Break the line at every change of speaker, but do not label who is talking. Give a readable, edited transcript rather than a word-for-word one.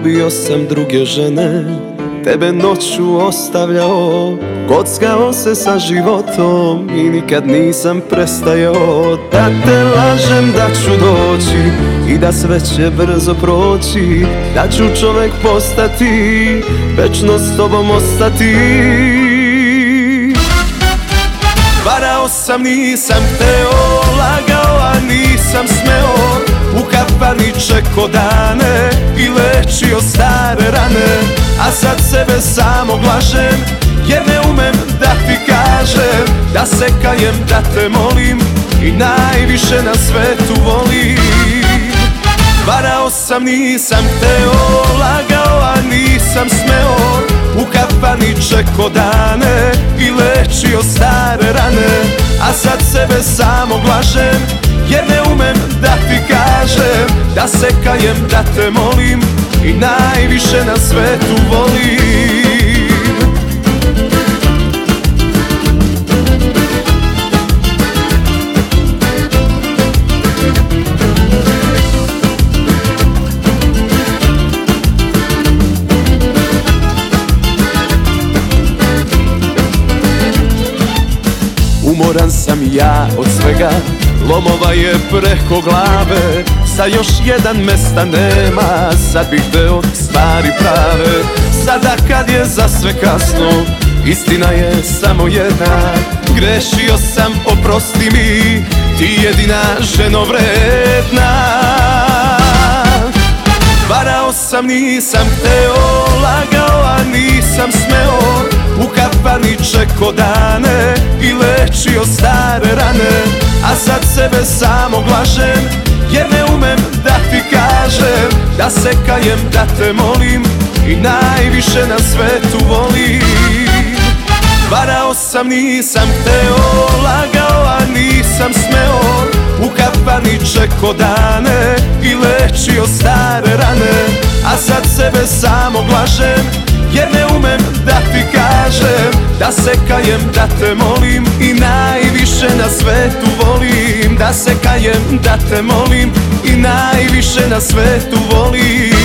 ljubio sam druge žene, tebe noću ostavljao, kockao se sa životom i nikad nisam prestajao da te lažem da ću doći i da sve će brzo proći, da ću čovjek postati, večno s tobom ostati. Varao sam, nisam hteo, lagao, a nisam smeo, u kafani čeko dane i lečio stare rane, a sad sebe samog lažem, jer ne umem da ti kažem da se kajem, da te molim i najviše na svetu volim. Varao sam, nisam hteo, lagao, a nisam smeo, u kafani čeko dane i lečio stare rane, a sad sebe samog lažem, jer ne umem da ti kažem da se kajem, da te molim i najviše na svetu volim. Umoran sam ja od svega, lomova je preko glave, sa još jedan mesta nema, sad bih hteo stvari prave. Sada kad je za sve kasno, istina je samo jedna, grešio sam, oprosti mi, ti jedina ženo vredna. Varao sam, nisam hteo, lagao, a nisam smeo, u kafani čeko dane i lečio stare rane, a sad sebe samog lažem, jer ne umem da ti kažem da se kajem, da te molim i najviše na svetu volim. Varao sam, nisam hteo, lagao, a nisam smeo, u kafani čeko dane i lečio stare rane, a sad sebe samog lažem, jer ne umem da ti kažem da se kajem, da te molim i najviše na svetu volim. Da se kajem, da te molim i najviše na svetu volim.